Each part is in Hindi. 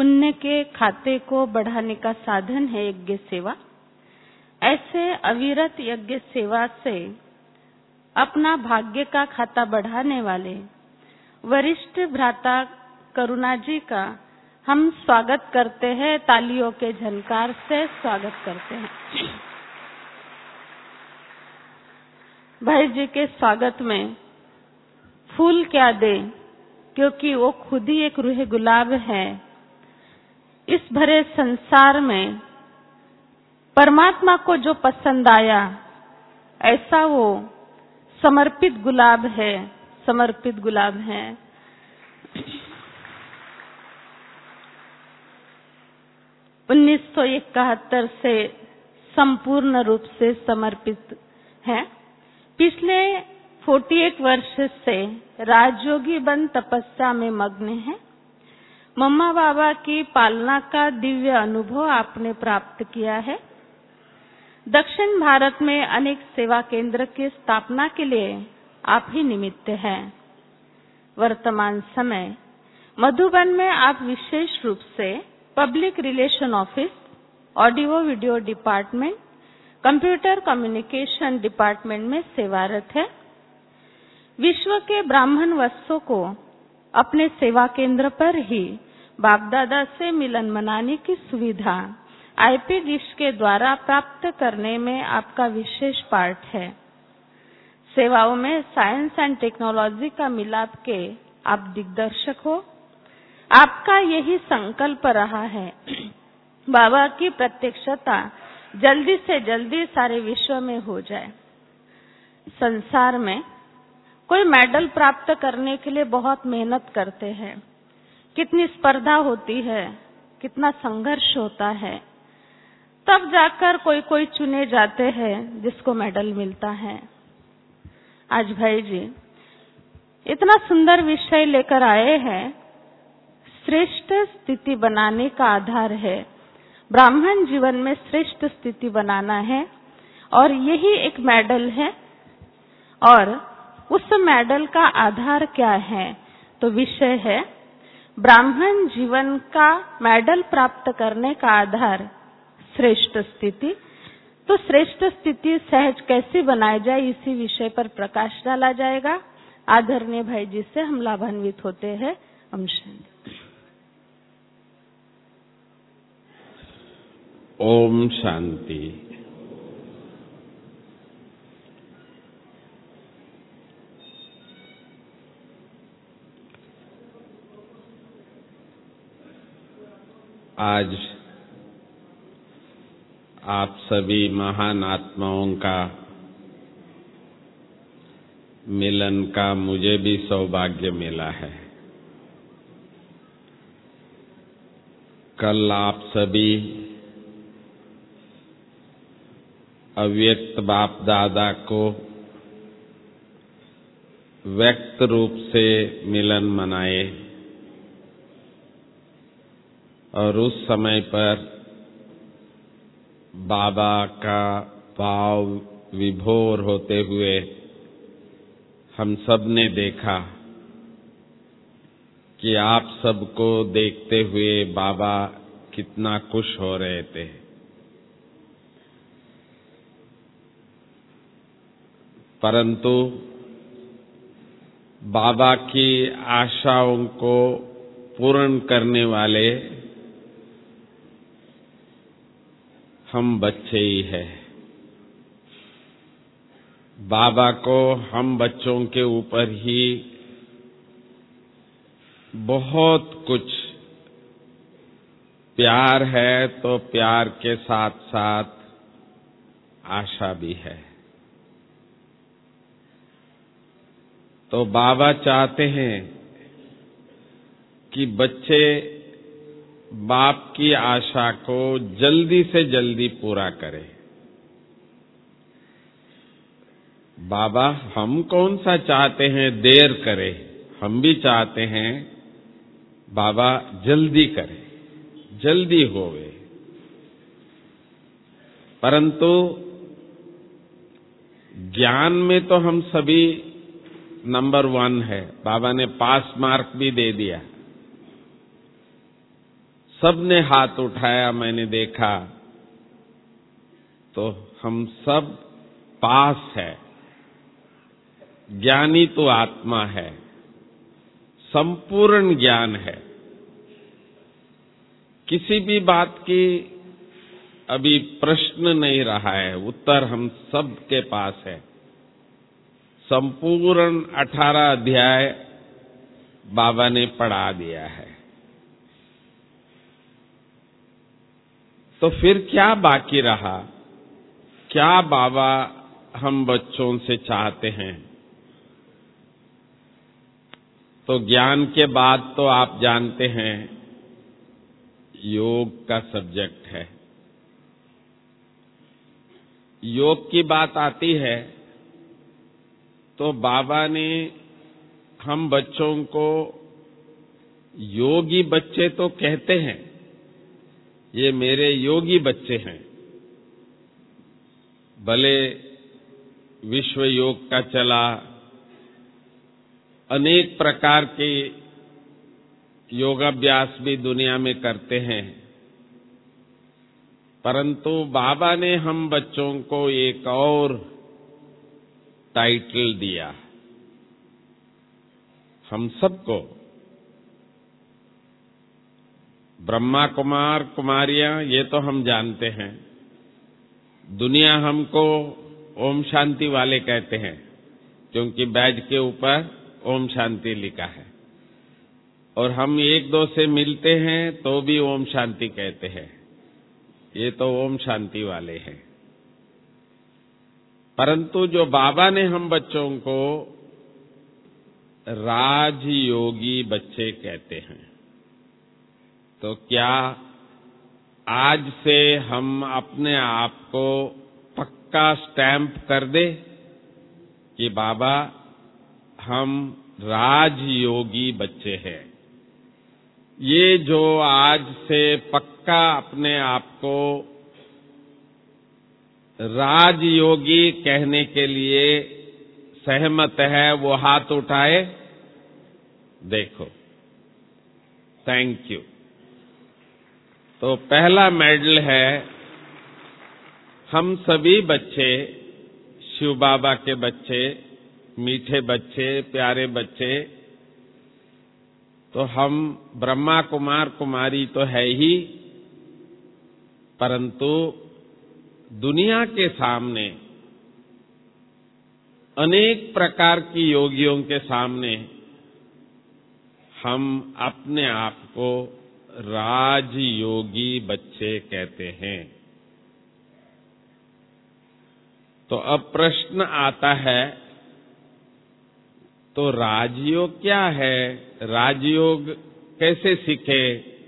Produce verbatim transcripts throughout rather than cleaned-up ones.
पुण्य के खाते को बढ़ाने का साधन है यज्ञ सेवा। ऐसे अविरत यज्ञ सेवा से अपना भाग्य का खाता बढ़ाने वाले वरिष्ठ भ्राता करुणा जी का हम स्वागत करते हैं, तालियों के झनकार से स्वागत करते हैं। भाई जी के स्वागत में फूल क्या दे, क्योंकि वो खुद ही एक रूह गुलाब है। इस भरे संसार में परमात्मा को जो पसंद आया, ऐसा वो समर्पित गुलाब है, समर्पित गुलाब है। उन्नीस सौ इकहत्तर से संपूर्ण रूप से समर्पित है। पिछले अड़तालीस वर्ष से राजयोगी बन तपस्या में मग्न है। मम्मा बाबा की पालना का दिव्य अनुभव आपने प्राप्त किया है। दक्षिण भारत में अनेक सेवा केंद्र की स्थापना के लिए आप ही निमित्त हैं। वर्तमान समय मधुबन में आप विशेष रूप से public relation office, audio video department, computer communication department में सेवारत है। विश्व के ब्राह्मण वत्सों को अपने सेवा केंद्र पर ही बाप दादा से मिलन मनाने की सुविधा आईपी डिश के द्वारा प्राप्त करने में आपका विशेष पार्ट है। सेवाओं में साइंस एंड टेक्नोलॉजी का मिलाप के आप दिग्दर्शक हो। आपका यही संकल्प रहा है, बाबा की प्रत्यक्षता जल्दी से जल्दी सारे विश्व में हो जाए। संसार में कोई मेडल प्राप्त करने के लिए बहुत मेहनत करते हैं, कितनी स्पर्धा होती है, कितना संघर्ष होता है, तब जाकर कोई कोई चुने जाते हैं जिसको मेडल मिलता है। आज भाई जी इतना सुंदर विषय लेकर आए हैं। श्रेष्ठ स्थिति बनाने का आधार है, ब्राह्मण जीवन में श्रेष्ठ स्थिति बनाना है, और यही एक मेडल है। और उस मेडल का आधार क्या है? तो विषय है ब्राह्मण जीवन का मेडल प्राप्त करने का आधार श्रेष्ठ स्थिति। तो श्रेष्ठ स्थिति सहज कैसे बनाई जाए, इसी विषय पर प्रकाश डाला जाएगा। आदरणीय भाई जी से हम लाभान्वित होते हैं। ओम शांति। ओम शांति। आज आप सभी महान आत्माओं का मिलन का मुझे भी सौभाग्य मिला है। कल आप सभी अव्यक्त बाप दादा को व्यक्त रूप से मिलन मनाए, और उस समय पर बाबा का भाव विभोर होते हुए हम सब ने देखा कि आप सबको देखते हुए बाबा कितना खुश हो रहे थे। परंतु बाबा की आशाओं को पूर्ण करने वाले हम बच्चे ही हैं। बाबा को हम बच्चों के ऊपर ही बहुत कुछ प्यार है, तो प्यार के साथ साथ आशा भी है। तो बाबा चाहते हैं कि बच्चे बाप की आशा को जल्दी से जल्दी पूरा करें। बाबा हम कौन सा चाहते हैं देर करें, हम भी चाहते हैं बाबा जल्दी करें, जल्दी होवे। परंतु ज्ञान में तो हम सभी नंबर वन है। बाबा ने पास मार्क भी दे दिया। सबने हाथ उठाया, मैंने देखा, तो हम सब पास है। ज्ञानी तो आत्मा है, संपूर्ण ज्ञान है। किसी भी बात की अभी प्रश्न नहीं रहा है, उत्तर हम सब के पास है। संपूर्ण अठारह अध्याय बाबा ने पढ़ा दिया है। तो फिर क्या बाकी रहा? क्या बाबा हम बच्चों से चाहते हैं? तो ज्ञान के बाद तो आप जानते हैं योग का सब्जेक्ट है। योग की बात आती है तो बाबा ने हम बच्चों को योगी बच्चे तो कहते हैं, ये मेरे योगी बच्चे हैं। भले विश्व योग का चला, अनेक प्रकार के योगाभ्यास भी दुनिया में करते हैं, परंतु बाबा ने हम बच्चों को एक और टाइटल दिया, हम सबको। ब्रह्मा कुमार कुमारियां ये तो हम जानते हैं, दुनिया हमको ओम शांति वाले कहते हैं, क्योंकि बैज के ऊपर ओम शांति लिखा है। और हम एक दो से मिलते हैं तो भी ओम शांति कहते हैं, ये तो ओम शांति वाले हैं। परंतु जो बाबा ने हम बच्चों को राजयोगी बच्चे कहते हैं, तो क्या आज से हम अपने आप को पक्का स्टैंप कर दे कि बाबा हम राजयोगी बच्चे हैं? ये जो आज से पक्का अपने आप को राजयोगी कहने के लिए सहमत है, वो हाथ उठाए। देखो, थैंक यू। तो पहला मेडल है, हम सभी बच्चे, शिव बाबा के बच्चे, मीठे बच्चे, प्यारे बच्चे, तो हम ब्रह्मा कुमार कुमारी तो है ही, परंतु दुनिया के सामने, अनेक प्रकार की योगियों के सामने हम अपने आप को राजयोगी बच्चे कहते हैं। तो अब प्रश्न आता है, तो राजयोग क्या है? राजयोग कैसे सीखे?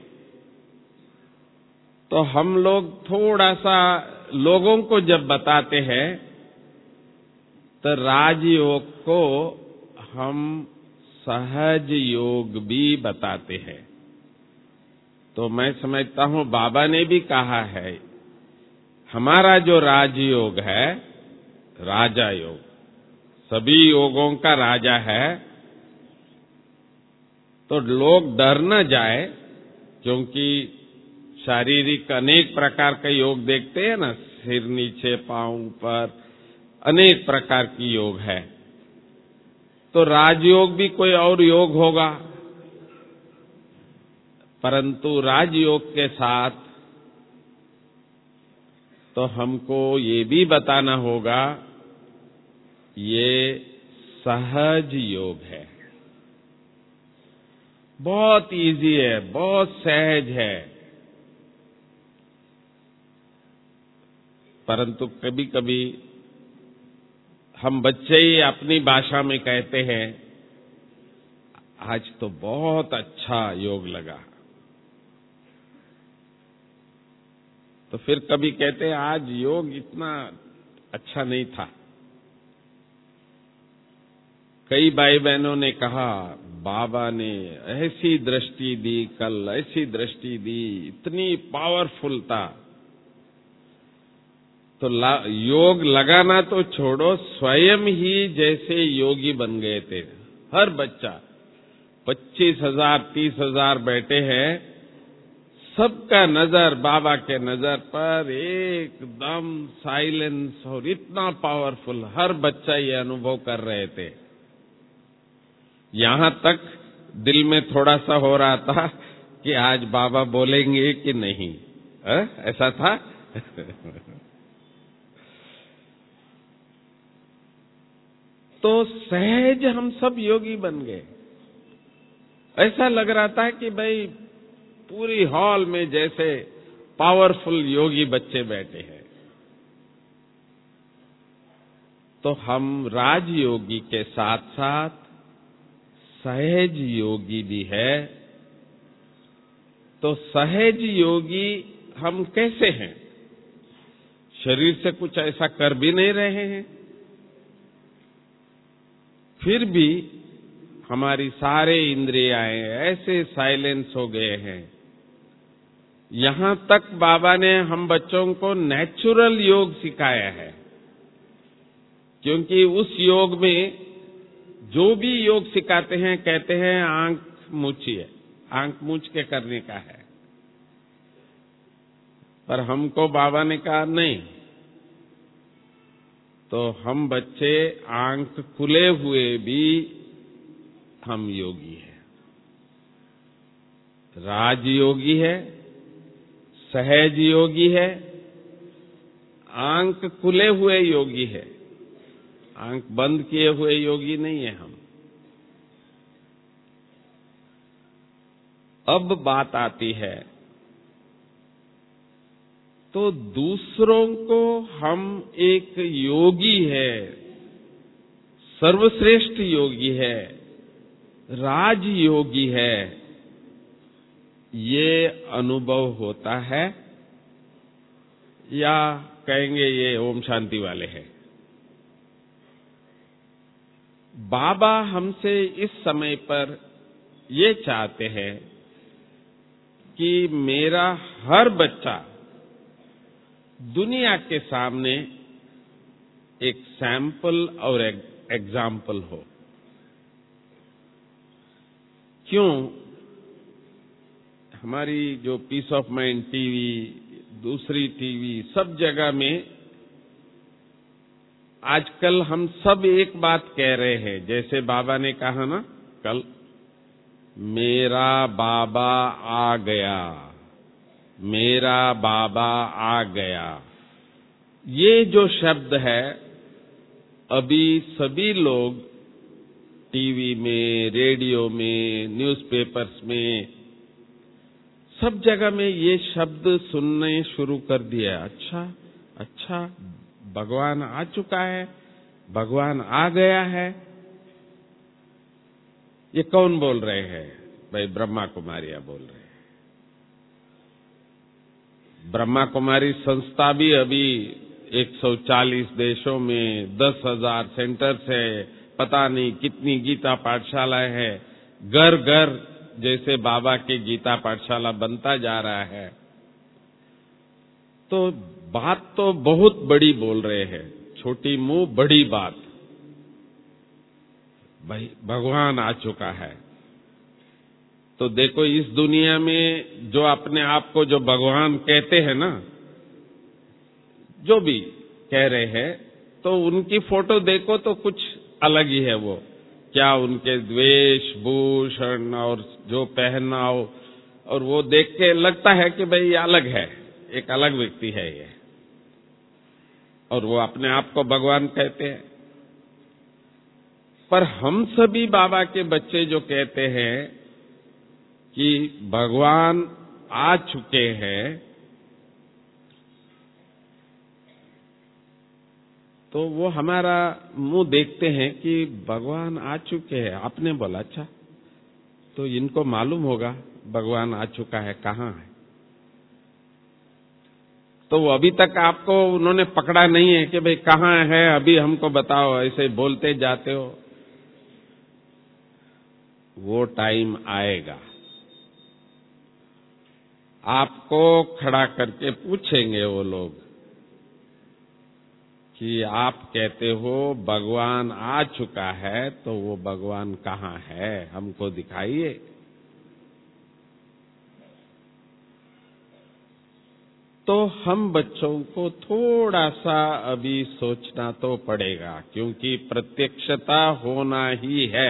तो हम लोग थोड़ा सा लोगों को जब बताते हैं तो राजयोग को हम सहज योग भी बताते हैं। तो मैं समझता हूं बाबा ने भी कहा है, हमारा जो राजयोग है, राजा योग, सभी योगों का राजा है, तो लोग डर न जाए, क्योंकि शारीरिक अनेक प्रकार का योग देखते हैं ना, सिर नीचे पांव ऊपर, अनेक प्रकार की योग है। तो राजयोग भी कोई और योग होगा, परंतु राजयोग के साथ तो हमको ये भी बताना होगा ये सहज योग है, बहुत इजी है, बहुत सहज है। परंतु कभी कभी हम बच्चे ही अपनी भाषा में कहते हैं, आज तो बहुत अच्छा योग लगा। तो फिर कभी कहते हैं आज योग इतना अच्छा नहीं था। कई भाई बहनों ने कहा, बाबा ने ऐसी दृष्टि दी, कल ऐसी दृष्टि दी, इतनी पावरफुल था। तो योग लगाना तो छोड़ो, स्वयं ही जैसे योगी बन गए थे। हर बच्चा, पच्चीस हजार तीस हजार बैठे हैं, सबका नजर बाबा के नजर पर एकदम साइलेंस और इतना पावरफुल, हर बच्चा ये अनुभव कर रहे थे। यहां तक दिल में थोड़ा सा हो रहा था कि आज बाबा बोलेंगे कि नहीं, है? ऐसा था। तो सहज हम सब योगी बन गए। ऐसा लग रहा था कि भाई पूरी हॉल में जैसे पावरफुल योगी बच्चे बैठे हैं। तो हम राजयोगी के साथ साथ सहज योगी भी है। तो सहज योगी हम कैसे हैं? शरीर से कुछ ऐसा कर भी नहीं रहे हैं, फिर भी हमारी सारे इंद्रियाएं ऐसे साइलेंस हो गए हैं। यहां तक बाबा ने हम बच्चों को नेचुरल योग सिखाया है, क्योंकि उस योग में जो भी योग सिखाते हैं कहते हैं आंख मूचिए, आंख मूच के करने का है। पर हमको बाबा ने कहा नहीं, तो हम बच्चे आंख खुले हुए भी हम योगी हैं। राजयोगी है, सहज योगी है, आंख खुले हुए योगी है, आंख बंद किए हुए योगी नहीं है हम। अब बात आती है तो दूसरों को हम एक योगी है, सर्वश्रेष्ठ योगी है, राजयोगी है, ये अनुभव होता है या कहेंगे ये ओम शांति वाले हैं? बाबा हमसे इस समय पर ये चाहते हैं कि मेरा हर बच्चा दुनिया के सामने एक सैंपल और एक एग्जाम्पल हो। क्यों? हमारी जो पीस ऑफ माइंड टीवी, दूसरी टीवी, सब जगह में आजकल हम सब एक बात कह रहे हैं, जैसे बाबा ने कहा ना कल, मेरा बाबा आ गया, मेरा बाबा आ गया। ये जो शब्द है अभी सभी लोग टीवी में, रेडियो में, न्यूज़पेपर्स में, सब जगह में ये शब्द सुनने शुरू कर दिया। अच्छा अच्छा, भगवान आ चुका है, भगवान आ गया है। ये कौन बोल रहे हैं? भाई ब्रह्मा कुमारियां बोल रहे हैं। ब्रह्मा कुमारी संस्था भी अभी एक सौ चालीस देशों में दस हजार सेंटर्स है, पता नहीं कितनी गीता पाठशालाएं है, घर घर जैसे बाबा की गीता पाठशाला बनता जा रहा है। तो बात तो बहुत बड़ी बोल रहे हैं, छोटी मुंह बड़ी बात। भाई भगवान आ चुका है। तो देखो इस दुनिया में जो अपने आप को जो भगवान कहते हैं ना, जो भी कह रहे हैं, तो उनकी फोटो देखो तो कुछ अलग ही है। वो क्या उनके वेश भूषण और जो पहनाव, और वो देख के लगता है कि भाई ये अलग है, एक अलग व्यक्ति है ये, और वो अपने आप को भगवान कहते हैं। पर हम सभी बाबा के बच्चे जो कहते हैं कि भगवान आ चुके हैं, तो वो हमारा मुंह देखते हैं कि भगवान आ चुके हैं। आपने बोला अच्छा, तो इनको मालूम होगा भगवान आ चुका है, कहाँ है। तो वो अभी तक आपको उन्होंने पकड़ा नहीं है कि भाई कहाँ है, अभी हमको बताओ, ऐसे बोलते जाते हो। वो टाइम आएगा, आपको खड़ा करके पूछेंगे वो लोग कि आप कहते हो भगवान आ चुका है, तो वो भगवान कहाँ है, हमको दिखाइए। तो हम बच्चों को थोड़ा सा अभी सोचना तो पड़ेगा, क्योंकि प्रत्यक्षता होना ही है।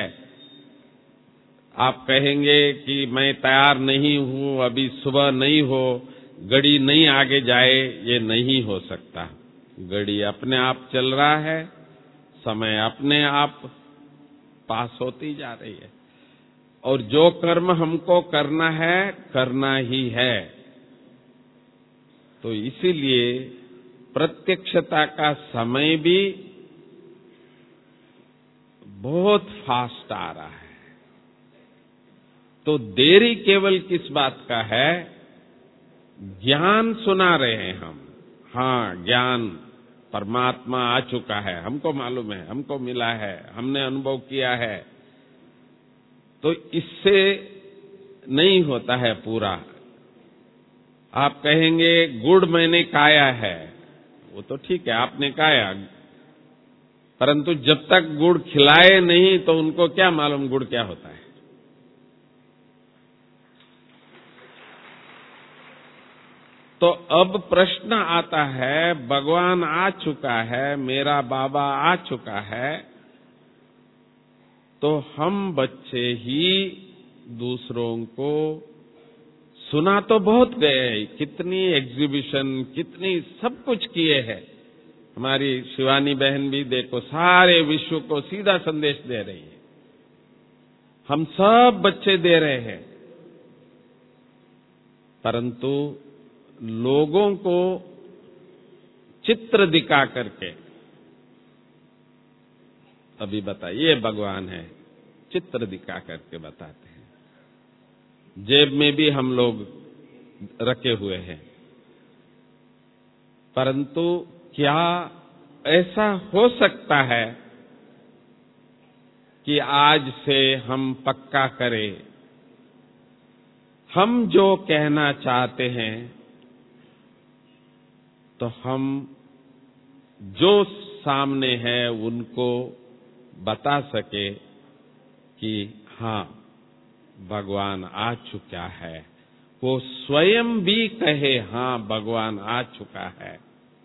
आप कहेंगे कि मैं तैयार नहीं हूं, अभी सुबह नहीं हो, घड़ी नहीं आगे जाए, ये नहीं हो सकता। घड़ी अपने आप चल रहा है, समय अपने आप पास होती जा रही है, और जो कर्म हमको करना है करना ही है। तो इसीलिए प्रत्यक्षता का समय भी बहुत फास्ट आ रहा है। तो देरी केवल किस बात का है? ज्ञान सुना रहे हैं हम, हाँ ज्ञान परमात्मा आ चुका है, हमको मालूम है, हमको मिला है, हमने अनुभव किया है, तो इससे नहीं होता है पूरा। आप कहेंगे गुड़ मैंने खाया है, वो तो ठीक है, आपने खाया, परंतु जब तक गुड़ खिलाए नहीं तो उनको क्या मालूम गुड़ क्या होता है। तो अब प्रश्न आता है, भगवान आ चुका है, मेरा बाबा आ चुका है, तो हम बच्चे ही दूसरों को सुना तो बहुत गए, कितनी एग्जीबिशन, कितनी सब कुछ किए हैं। हमारी शिवानी बहन भी देखो सारे विश्व को सीधा संदेश दे रही है, हम सब बच्चे दे रहे हैं, परंतु लोगों को चित्र दिखा करके, अभी बताइए भगवान है, चित्र दिखा करके बताते हैं। जेब में भी हम लोग रखे हुए हैं, परंतु क्या ऐसा हो सकता है कि आज से हम पक्का करें, हम जो कहना चाहते हैं तो हम जो सामने है उनको बता सके कि हाँ भगवान आ चुका है, वो स्वयं भी कहे हाँ भगवान आ चुका है।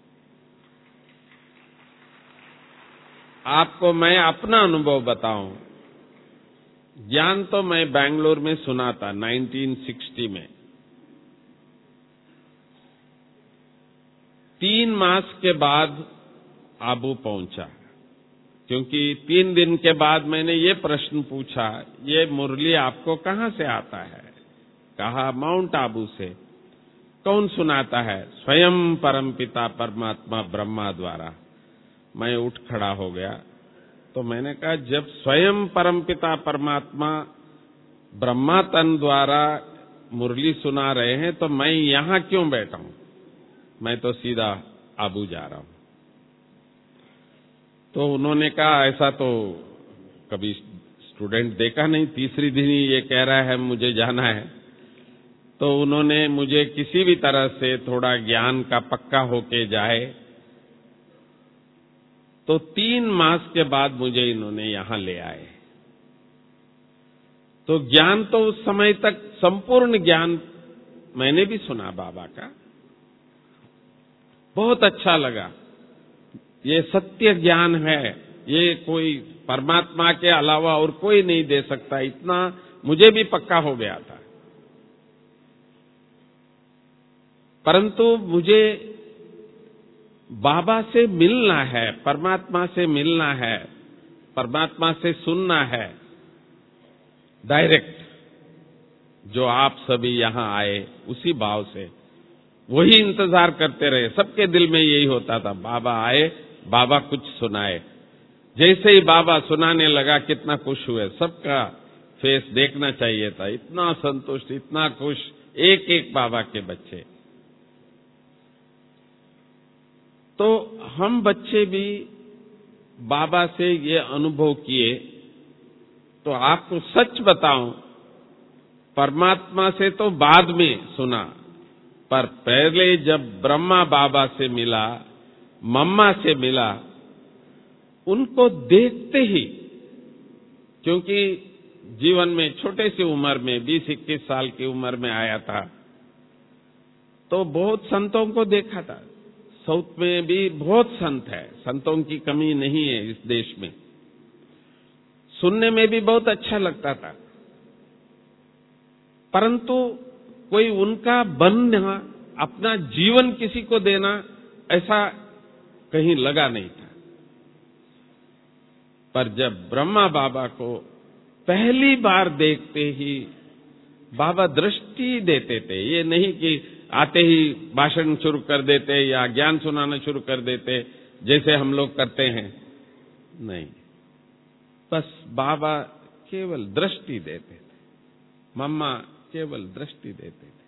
आपको मैं अपना अनुभव बताऊं, ज्ञान तो मैं बेंगलोर में सुना था नाइनटीन सिक्सटी में। तीन मास के बाद आबू पहुंचा, क्योंकि तीन दिन के बाद मैंने ये प्रश्न पूछा, ये मुरली आपको कहां से आता है? कहा माउंट आबू से। कौन सुनाता है? स्वयं परमपिता परमात्मा ब्रह्मा द्वारा। मैं उठ खड़ा हो गया, तो मैंने कहा जब स्वयं परमपिता परमात्मा ब्रह्मा तन द्वारा मुरली सुना रहे हैं तो मैं यहां क्यों बैठा हूं? मैं तो सीधा आबू जा रहा हूं। तो उन्होंने कहा ऐसा तो कभी स्टूडेंट देखा नहीं, तीसरी दिन ही ये कह रहा है मुझे जाना है। तो उन्होंने मुझे किसी भी तरह से थोड़ा ज्ञान का पक्का होके जाए, तो तीन मास के बाद मुझे इन्होंने यहां ले आए। तो ज्ञान तो उस समय तक संपूर्ण ज्ञान मैंने भी सुना बाबा का, बहुत अच्छा लगा। ये सत्य ज्ञान है, ये कोई परमात्मा के अलावा और कोई नहीं दे सकता, इतना मुझे भी पक्का हो गया था। परंतु मुझे बाबा से मिलना है, परमात्मा से मिलना है, परमात्मा से सुनना है डायरेक्ट, जो आप सभी यहां आए उसी भाव से, वही इंतजार करते रहे। सबके दिल में यही होता था, बाबा आए, बाबा कुछ सुनाए। जैसे ही बाबा सुनाने लगा कितना खुश हुए, सबका फेस देखना चाहिए था, इतना संतुष्ट, इतना खुश, एक एक बाबा के बच्चे। तो हम बच्चे भी बाबा से ये अनुभव किए। तो आपको सच बताऊं, परमात्मा से तो बाद में सुना, पर पहले जब ब्रह्मा बाबा से मिला, मम्मा से मिला, उनको देखते ही, क्योंकि जीवन में छोटे सी उम्र में बीस इक्कीस साल की उम्र में आया था, तो बहुत संतों को देखा था। साउथ में भी बहुत संत है, संतों की कमी नहीं है इस देश में। सुनने में भी बहुत अच्छा लगता था, परंतु कोई उनका बनना, अपना जीवन किसी को देना, ऐसा कहीं लगा नहीं था। पर जब ब्रह्मा बाबा को पहली बार देखते ही बाबा दृष्टि देते थे, ये नहीं कि आते ही भाषण शुरू कर देते या ज्ञान सुनाना शुरू कर देते जैसे हम लोग करते हैं, नहीं, बस बाबा केवल दृष्टि देते थे, मम्मा केवल दृष्टि देते थे।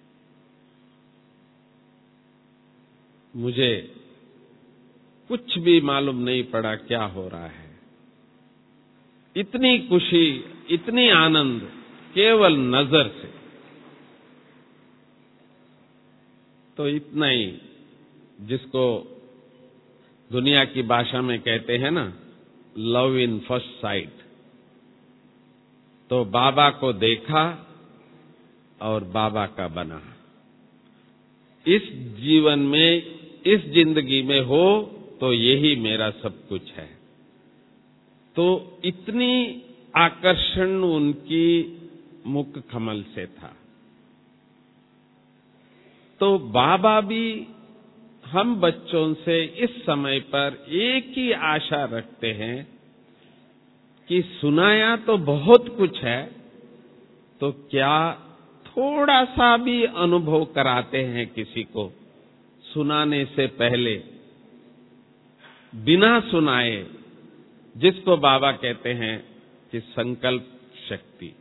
मुझे कुछ भी मालूम नहीं पड़ा क्या हो रहा है। इतनी खुशी, इतनी आनंद केवल नजर से। तो इतना ही, जिसको दुनिया की भाषा में कहते हैं ना, लव इन फर्स्ट साइट। तो बाबा को देखा और बाबा का बना। इस जीवन में, इस जिंदगी में हो तो यही मेरा सब कुछ है। तो इतनी आकर्षण उनकी मुख कमल से था। तो बाबा भी हम बच्चों से इस समय पर एक ही आशा रखते हैं कि सुनाया तो बहुत कुछ है, तो क्या थोड़ा सा भी अनुभव कराते हैं किसी को सुनाने से पहले, बिना सुनाए, जिसको बाबा कहते हैं कि संकल्प शक्ति।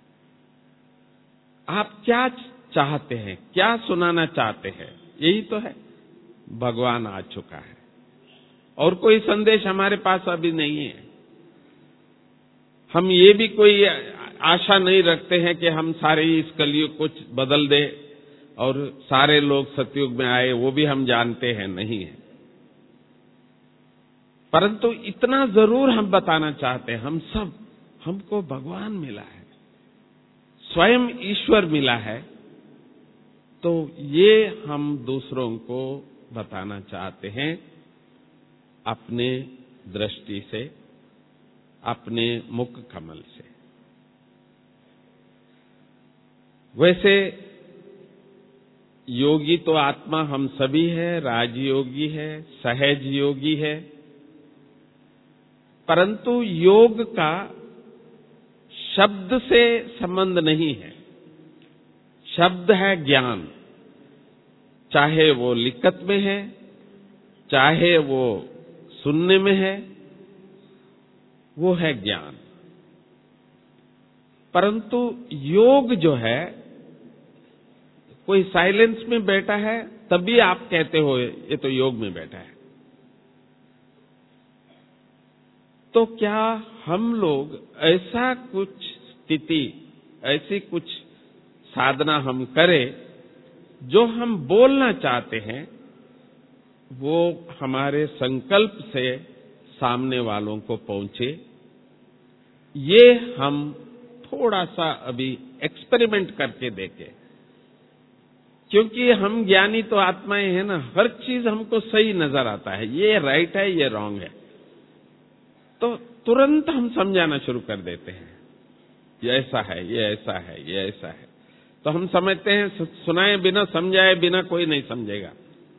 आप क्या चाहते हैं, क्या सुनाना चाहते हैं, यही तो है। भगवान आ चुका है और कोई संदेश हमारे पास अभी नहीं है। हम ये भी कोई आशा नहीं रखते हैं कि हम सारे इस कलयुग को बदल दे और सारे लोग सतयुग में आए, वो भी हम जानते हैं, नहीं है। परंतु इतना जरूर हम बताना चाहते हैं, हम सब, हमको भगवान मिला है, स्वयं ईश्वर मिला है। तो ये हम दूसरों को बताना चाहते हैं अपने दृष्टि से, अपने मुख कमल से। वैसे योगी तो आत्मा हम सभी है, राजयोगी है, सहज योगी है, परंतु योग का शब्द से संबंध नहीं है। शब्द है ज्ञान, चाहे वो लिखत में है, चाहे वो सुनने में है, वो है ज्ञान। परंतु योग जो है, कोई साइलेंस में बैठा है तभी आप कहते हो ये तो योग में बैठा है। तो क्या हम लोग ऐसा कुछ स्थिति, ऐसी कुछ साधना हम करें जो हम बोलना चाहते हैं वो हमारे संकल्प से सामने वालों को पहुंचे। ये हम थोड़ा सा अभी एक्सपेरिमेंट करके देखें, क्योंकि हम ज्ञानी तो आत्माएं हैं ना, हर चीज हमको सही नजर आता है, ये राइट है, ये रॉन्ग है, तो तुरंत हम समझाना शुरू कर देते हैं, ये ऐसा है, ये ऐसा है, ये ऐसा है। तो हम समझते हैं सुनाए बिना, समझाए बिना कोई नहीं समझेगा।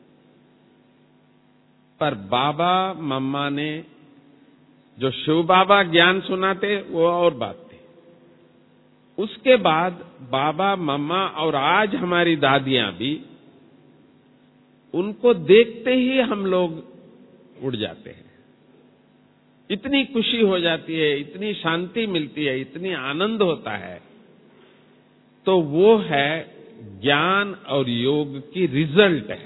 पर बाबा मम्मा ने जो शिव बाबा ज्ञान सुनाते वो और बात थी। उसके बाद बाबा मम्मा और आज हमारी दादियां भी, उनको देखते ही हम लोग उड़ जाते हैं। इतनी खुशी हो जाती है, इतनी शांति मिलती है, इतनी आनंद होता है। तो वो है ज्ञान और योग की रिजल्ट है।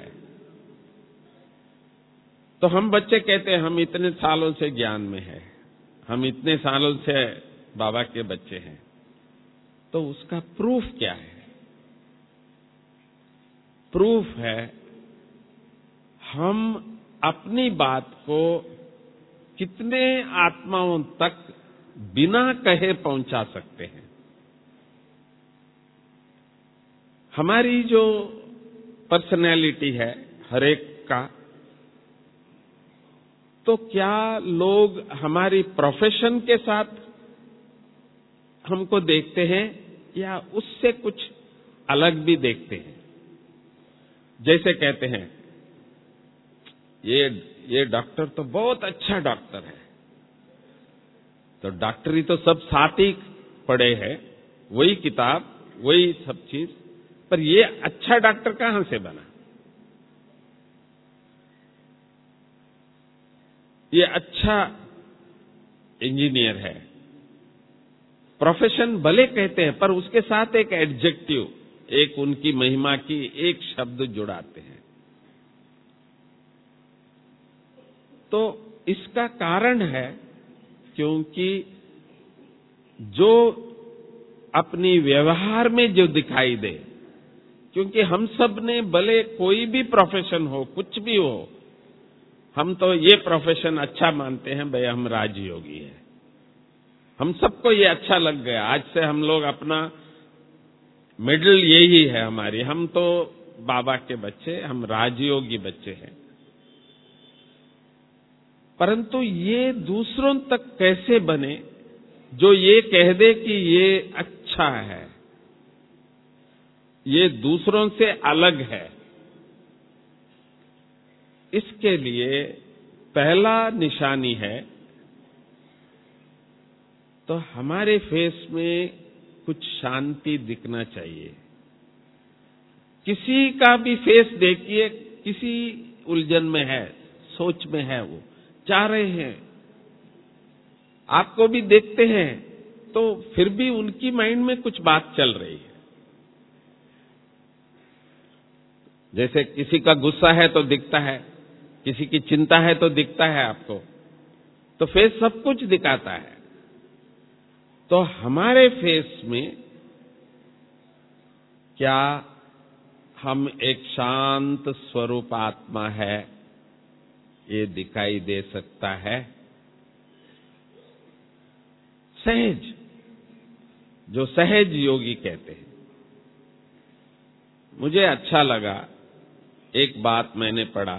तो हम बच्चे कहते हैं हम इतने सालों से ज्ञान में हैं, हम इतने सालों से बाबा के बच्चे हैं। तो उसका प्रूफ क्या है? प्रूफ है हम अपनी बात को कितने आत्माओं तक बिना कहे पहुंचा सकते हैं। हमारी जो पर्सनैलिटी है हर एक का, तो क्या लोग हमारी प्रोफेशन के साथ हमको देखते हैं या उससे कुछ अलग भी देखते हैं? जैसे कहते हैं ये ये डॉक्टर तो बहुत अच्छा डॉक्टर है, तो डॉक्टरी तो सब साथ ही पढ़े हैं, वही किताब वही सब चीज, पर ये अच्छा डॉक्टर कहां से बना? ये अच्छा इंजीनियर है, प्रोफेशन भले कहते हैं पर उसके साथ एक एडजेक्टिव, एक उनकी महिमा की एक शब्द जुड़ाते हैं। तो इसका कारण है क्योंकि जो अपनी व्यवहार में जो दिखाई दे, क्योंकि हम सब ने भले कोई भी प्रोफेशन हो, कुछ भी हो, हम तो ये प्रोफेशन अच्छा मानते हैं, भाई हम राजयोगी हैं, हम सबको ये अच्छा लग गया, आज से हम लोग अपना मिडिल यही है हमारी, हम तो बाबा के बच्चे, हम राजयोगी बच्चे हैं। परंतु ये दूसरों तक कैसे बने जो ये कह दे कि ये अच्छा है, ये दूसरों से अलग है? इसके लिए पहला निशानी है तो हमारे फेस में कुछ शांति दिखना चाहिए। किसी का भी फेस देखिए, किसी उलझन में है, सोच में है, वो जा रहे हैं, आपको भी देखते हैं, तो फिर भी उनकी माइंड में कुछ बात चल रही है। जैसे किसी का गुस्सा है तो दिखता है, किसी की चिंता है तो दिखता है आपको, तो फेस सब कुछ दिखाता है। तो हमारे फेस में क्या हम एक शांत स्वरूप आत्मा है, ये दिखाई दे सकता है? सहज, जो सहज योगी कहते हैं। मुझे अच्छा लगा, एक बात मैंने पढ़ा,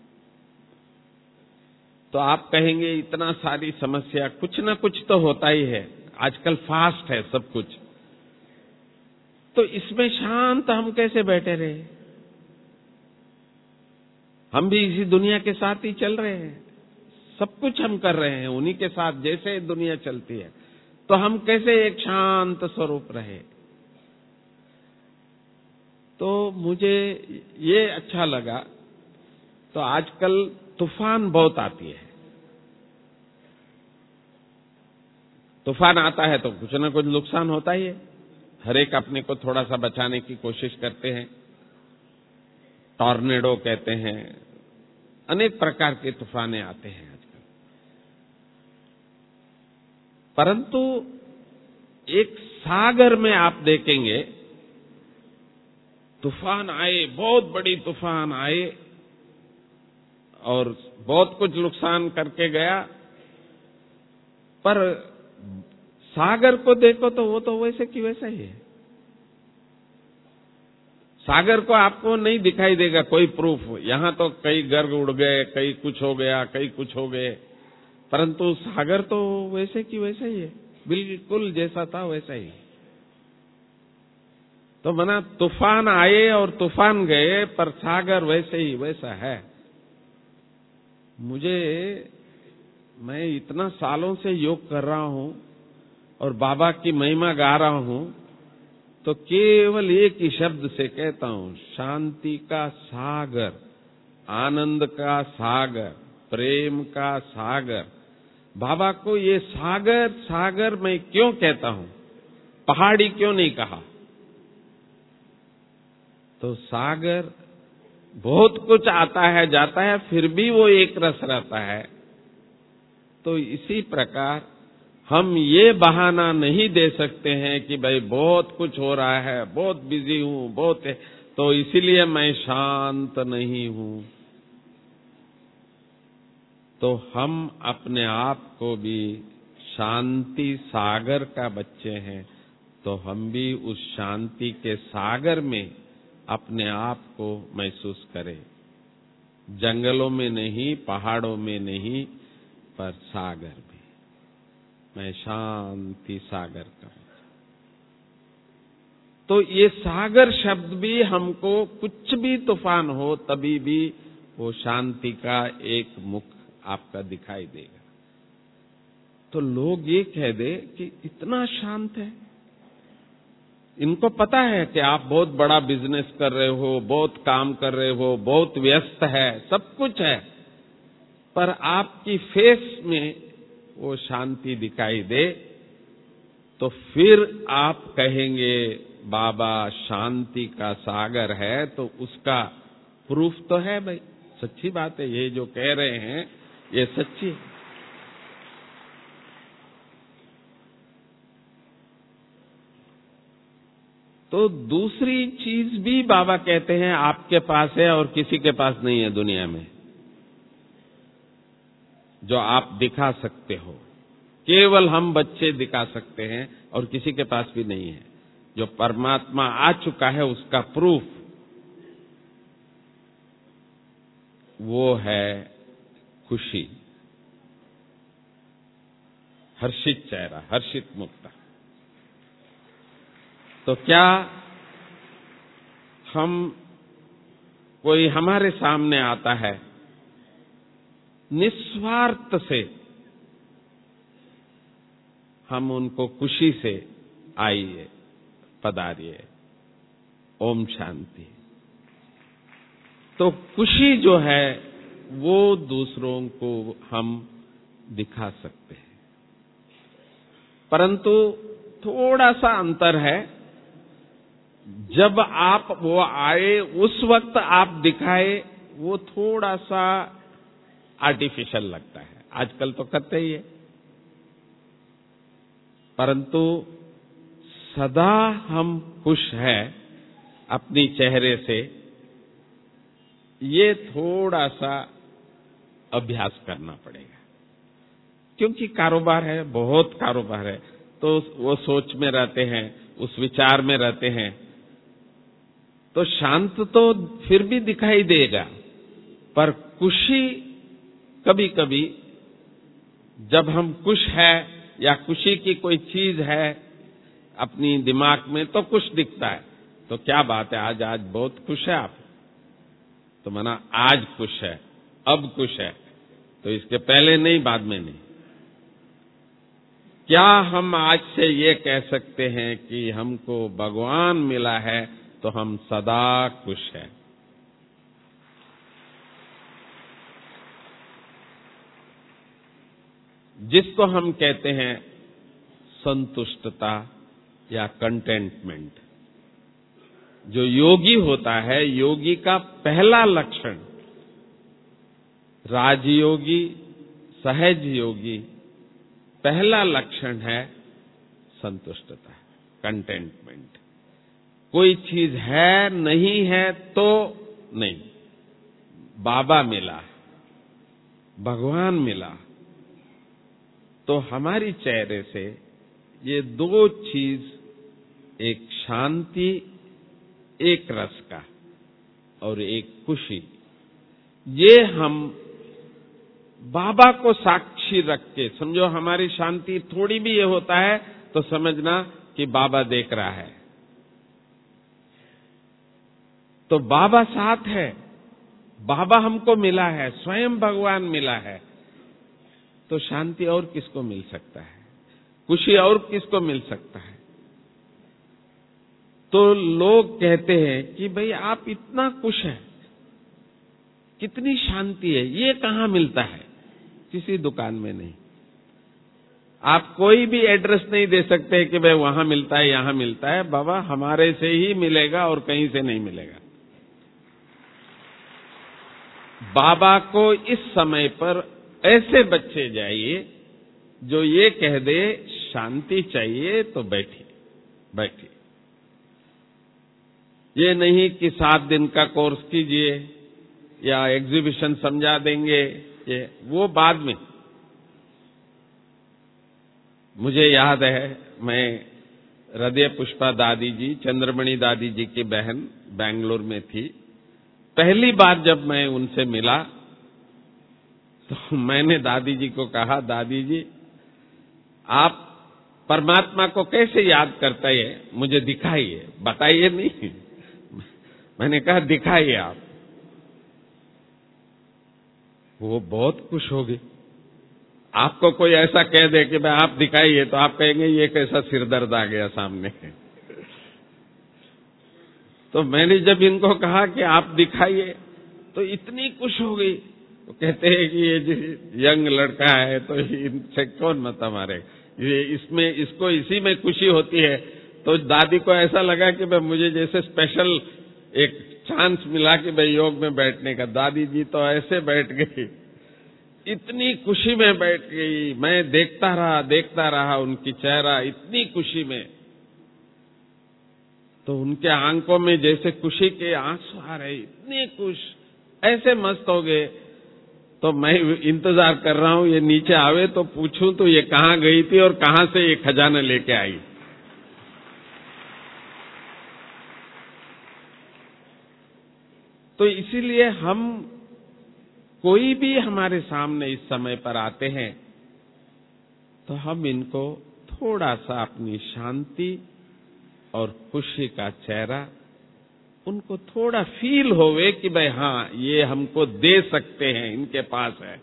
तो आप कहेंगे इतना सारी समस्या, कुछ ना कुछ तो होता ही है, आजकल फास्ट है सब कुछ, तो इसमें शांत हम कैसे बैठे रहे? हम भी इसी दुनिया के साथ ही चल रहे हैं, सब कुछ हम कर रहे हैं उन्हीं के साथ, जैसे दुनिया चलती है, तो हम कैसे एक शांत स्वरूप रहे? तो मुझे ये अच्छा लगा। तो आजकल तूफान बहुत आती है, तूफान आता है तो कुछ ना कुछ नुकसान होता ही है, हर एक अपने को थोड़ा सा बचाने की कोशिश करते हैं। टॉर्नेडो कहते हैं, अनेक प्रकार के तूफाने आते हैं आजकल। परंतु एक सागर में आप देखेंगे, तूफान आए, बहुत बड़ी तूफान आए और बहुत कुछ नुकसान करके गया, पर सागर को देखो तो वो तो वैसे की वैसा ही है। सागर को आपको नहीं दिखाई देगा कोई प्रूफ, यहां तो कई गर्ग उड़ गए, कई कुछ हो गया, कई कुछ हो गए, परंतु सागर तो वैसे की वैसा ही है, बिल्कुल जैसा था वैसा ही। तो मना तूफान आए और तूफान गए, पर सागर वैसे ही वैसा है। मुझे, मैं इतना सालों से योग कर रहा हूं और बाबा की महिमा गा रहा हूं, तो केवल एक ही शब्द से कहता हूं, शांति का सागर, आनंद का सागर, प्रेम का सागर। बाबा को ये सागर सागर मैं क्यों कहता हूं, पहाड़ी क्यों नहीं कहा? तो सागर बहुत कुछ आता है जाता है, फिर भी वो एक रस रहता है। तो इसी प्रकार हम ये बहाना नहीं दे सकते हैं कि भाई बहुत कुछ हो रहा है, बहुत बिजी हूं, बहुत है, तो इसीलिए मैं शांत नहीं हूं। तो हम अपने आप को भी शांति सागर का बच्चे हैं, तो हम भी उस शांति के सागर में अपने आप को महसूस करे। जंगलों में नहीं, पहाड़ों में नहीं, पर सागर में। मैं शांति सागर का। तो ये सागर शब्द भी हमको कुछ भी तूफान हो तभी भी वो शांति का एक मुख आपका दिखाई देगा। तो लोग ये कह दे कि इतना शांत है। इनको पता है कि आप बहुत बड़ा बिजनेस कर रहे हो, बहुत काम कर रहे हो, बहुत व्यस्त है, सब कुछ है, पर आपकी फेस में वो शांति दिखाई दे, तो फिर आप कहेंगे बाबा शांति का सागर है। तो उसका प्रूफ तो है भाई, सच्ची बात है, ये जो कह रहे हैं ये सच्ची है। तो दूसरी चीज भी बाबा कहते हैं आपके पास है और किसी के पास नहीं है दुनिया में, जो आप दिखा सकते हो। केवल हम बच्चे दिखा सकते हैं और किसी के पास भी नहीं है। जो परमात्मा आ चुका है उसका प्रूफ वो है खुशी, हर्षित चेहरा, हर्षित मुक्ता। तो क्या हम, कोई हमारे सामने आता है, निस्वार्थ से हम उनको खुशी से आइए, पधारिए, ओम शांति। तो खुशी जो है वो दूसरों को हम दिखा सकते हैं, परंतु थोड़ा सा अंतर है। जब आप वो आए उस वक्त आप दिखाए, वो थोड़ा सा आर्टिफिशियल लगता है। आजकल तो करते ही है, परंतु सदा हम खुश हैं अपनी चेहरे से, ये थोड़ा सा अभ्यास करना पड़ेगा। क्योंकि कारोबार है, बहुत कारोबार है, तो वो सोच में रहते हैं, उस विचार में रहते हैं, तो शांत तो फिर भी दिखाई देगा, पर खुशी कभी कभी जब हम खुश है या खुशी की कोई चीज है अपनी दिमाग में, तो कुछ दिखता है। तो क्या बात है, आज आज बहुत खुश है आप, तो माना आज खुश है, अब खुश है, तो इसके पहले नहीं, बाद में नहीं। क्या हम आज से ये कह सकते हैं कि हमको भगवान मिला है तो हम सदा खुश हैं? जिसको हम कहते हैं संतुष्टता या कंटेंटमेंट। जो योगी होता है, योगी का पहला लक्षण, राजयोगी, सहज योगी, पहला लक्षण है संतुष्टता, कंटेंटमेंट। कोई चीज है, नहीं है तो नहीं, बाबा मिला, भगवान मिला, तो हमारी चेहरे से ये दो चीज, एक शांति, एक रस का और एक खुशी, ये हम बाबा को साक्षी रख के, समझो हमारी शांति थोड़ी भी ये होता है तो समझना कि बाबा देख रहा है। तो बाबा साथ है, बाबा हमको मिला है, स्वयं भगवान मिला है, तो शांति और किसको मिल सकता है, खुशी और किसको मिल सकता है? तो लोग कहते हैं कि भाई आप इतना खुश हैं, कितनी शांति है, ये कहां मिलता है? किसी दुकान में नहीं। आप कोई भी एड्रेस नहीं दे सकते कि भाई वहां मिलता है, यहां मिलता है। बाबा हमारे से ही मिलेगा और कहीं से नहीं मिलेगा। बाबा को इस समय पर ऐसे बच्चे जाइए जो ये कह दे शांति चाहिए तो बैठिए, बैठिए। ये नहीं कि सात दिन का कोर्स कीजिए या एग्जीबिशन समझा देंगे, ये वो बाद में। मुझे याद है, मैं हृदय पुष्पा दादी जी, चंद्रमणि दादी जी की बहन बेंगलोर में थी। पहली बार जब मैं उनसे मिला तो मैंने दादी जी को कहा, दादी जी आप परमात्मा को कैसे याद करते हैं, मुझे दिखाइए, बताइए नहीं। मैंने कहा दिखाइए आप। वो बहुत खुश हो गई। आपको कोई ऐसा कह दे कि भाई आप दिखाइए तो आप कहेंगे ये कैसा सिरदर्द आ गया सामने। तो मैंने जब इनको कहा कि आप दिखाइए तो इतनी खुश हो गई। तो कहते हैं कि ये जो यंग लड़का है तो इनसे कौन मत हमारे, ये इसमें इसको इसी में खुशी होती है। तो दादी को ऐसा लगा कि भाई मुझे जैसे स्पेशल एक चांस मिला कि भाई योग में बैठने का। दादी जी तो ऐसे बैठ गई, इतनी खुशी में बैठ गई। मैं देखता रहा देखता रहा उनकी चेहरा इतनी खुशी में, तो उनके आंखों में जैसे खुशी के आंसू आ रहे, इतनी खुश, ऐसे मस्त हो गए। तो मैं इंतजार कर रहा हूं ये नीचे आवे तो पूछूं तो ये कहां गई थी और कहां से ये खजाना लेके आई। तो इसीलिए हम कोई भी हमारे सामने इस समय पर आते हैं तो हम इनको थोड़ा सा अपनी शांति और खुशी का चेहरा, उनको थोड़ा फील होवे कि भाई हाँ ये हमको दे सकते हैं, इनके पास है।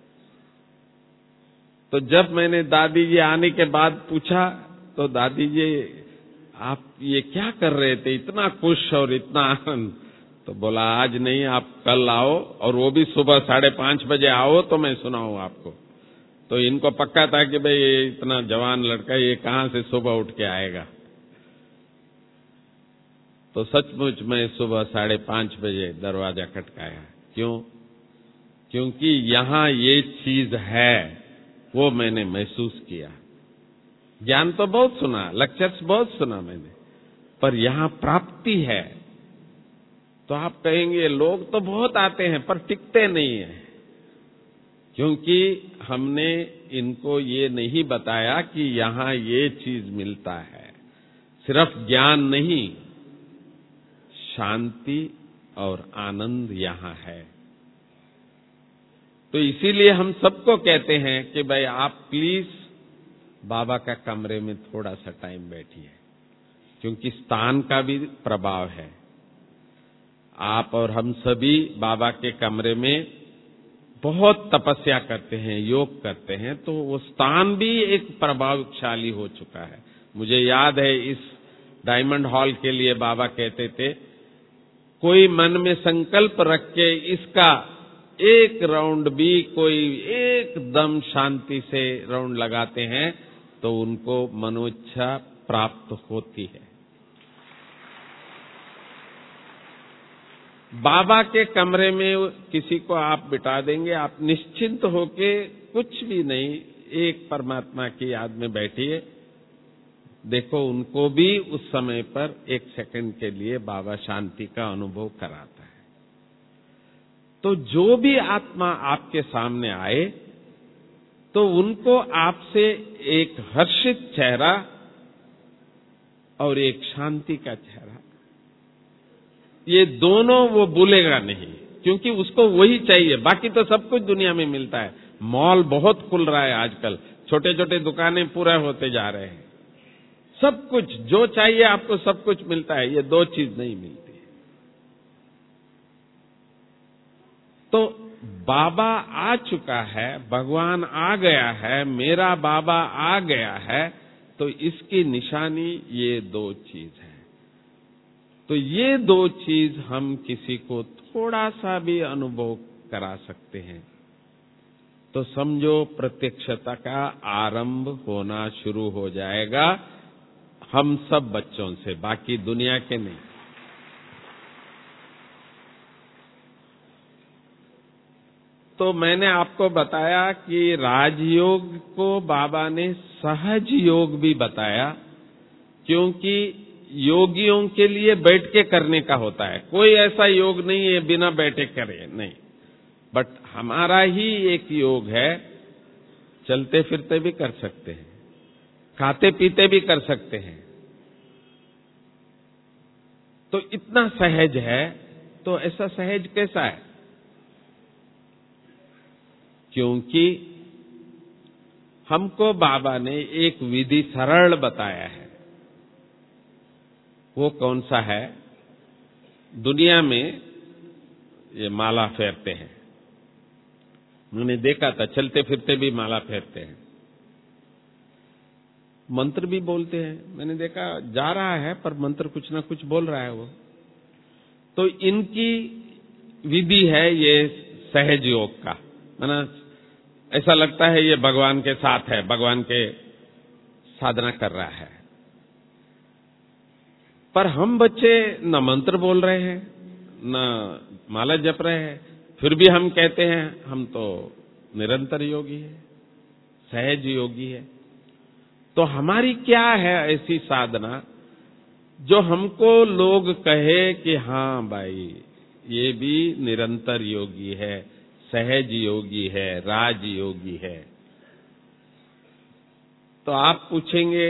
तो जब मैंने दादी जी आने के बाद पूछा तो दादी जी आप ये क्या कर रहे थे, इतना खुश और इतना आनंद। तो बोला आज नहीं, आप कल आओ और वो भी सुबह साढ़े पांच बजे आओ तो मैं सुनाऊं आपको। तो इनको पक्का था कि भाई ये इतना जवान लड़का ये कहां से सुबह उठ के आएगा। तो सचमुच मैं सुबह साढ़े पांच बजे दरवाजा खटकाया। क्यों? क्योंकि यहां ये चीज है, वो मैंने महसूस किया। ज्ञान तो बहुत सुना, लेक्चर्स बहुत सुना मैंने, पर यहां प्राप्ति है। तो आप कहेंगे लोग तो बहुत आते हैं पर टिकते नहीं है, क्योंकि हमने इनको ये नहीं बताया कि यहां ये चीज मिलता है। सिर्फ ज्ञान नहीं, शांति और आनंद यहां है। तो इसीलिए हम सबको कहते हैं कि भाई आप प्लीज बाबा का कमरे में थोड़ा सा टाइम बैठिए, क्योंकि स्थान का भी प्रभाव है। आप और हम सभी बाबा के कमरे में बहुत तपस्या करते हैं, योग करते हैं, तो वो स्थान भी एक प्रभावशाली हो चुका है। मुझे याद है इस डायमंड हॉल के लिए बाबा कहते थे, कोई मन में संकल्प रख के इसका एक राउंड भी कोई एकदम शांति से राउंड लगाते हैं तो उनको मनोइच्छा प्राप्त होती है। बाबा के कमरे में किसी को आप बिठा देंगे, आप निश्चिंत होके कुछ भी नहीं, एक परमात्मा की याद में बैठिए। देखो उनको भी उस समय पर एक सेकंड के लिए बाबा शांति का अनुभव कराता है। तो जो भी आत्मा आपके सामने आए तो उनको आपसे एक हर्षित चेहरा और एक शांति का चेहरा, ये दोनों वो भूलेगा नहीं, क्योंकि उसको वही चाहिए। बाकी तो सब कुछ दुनिया में मिलता है। मॉल बहुत खुल रहा है आजकल, छोटे छोटे दुकानें पूरे होते जा रहे हैं, सब कुछ जो चाहिए आपको सब कुछ मिलता है, ये दो चीज नहीं मिलती। तो बाबा आ चुका है, भगवान आ गया है, मेरा बाबा आ गया है, तो इसकी निशानी ये दो चीज है। तो ये दो चीज हम किसी को थोड़ा सा भी अनुभव करा सकते हैं तो समझो प्रत्यक्षता का आरंभ होना शुरू हो जाएगा, हम सब बच्चों से, बाकी दुनिया के नहीं। तो मैंने आपको बताया कि राजयोग को बाबा ने सहज योग भी बताया, क्योंकि योगियों के लिए बैठ के करने का होता है। कोई ऐसा योग नहीं है बिना बैठे करे, नहीं। बट हमारा ही एक योग है, चलते फिरते भी कर सकते हैं, खाते पीते भी कर सकते हैं, तो इतना सहज है, तो ऐसा सहज कैसा है? क्योंकि हमको बाबा ने एक विधि सरल बताया है। वो कौन सा है? दुनिया में ये माला फेरते हैं, मैंने देखा था, चलते फिरते भी माला फेरते हैं, मंत्र भी बोलते हैं, मैंने देखा, जा रहा है पर मंत्र कुछ ना कुछ बोल रहा है वो। तो इनकी विधि है ये सहज योग का, माना ऐसा लगता है ये भगवान के साथ है, भगवान के साधना कर रहा है। पर हम बच्चे न मंत्र बोल रहे हैं, न माला जप रहे हैं, फिर भी हम कहते हैं हम तो निरंतर योगी है, सहज योगी है। तो हमारी क्या है ऐसी साधना जो हमको लोग कहे कि हाँ भाई ये भी निरंतर योगी है, सहज योगी है, राज योगी है? तो आप पूछेंगे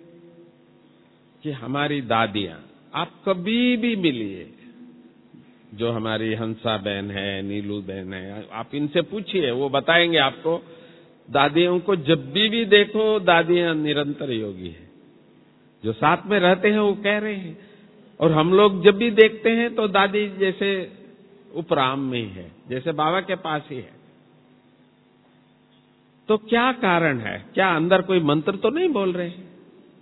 कि हमारी दादियां, आप कभी भी मिलिए, जो हमारी हंसा बहन है, नीलू बहन है, आप इनसे पूछिए, वो बताएंगे आपको। दादियों को जब भी भी देखो, दादियां निरंतर योगी है। जो साथ में रहते हैं वो कह रहे हैं, और हम लोग जब भी देखते हैं तो दादी जैसे उपराम में ही है, जैसे बाबा के पास ही है। तो क्या कारण है? क्या अंदर कोई मंत्र तो नहीं बोल रहे हैं?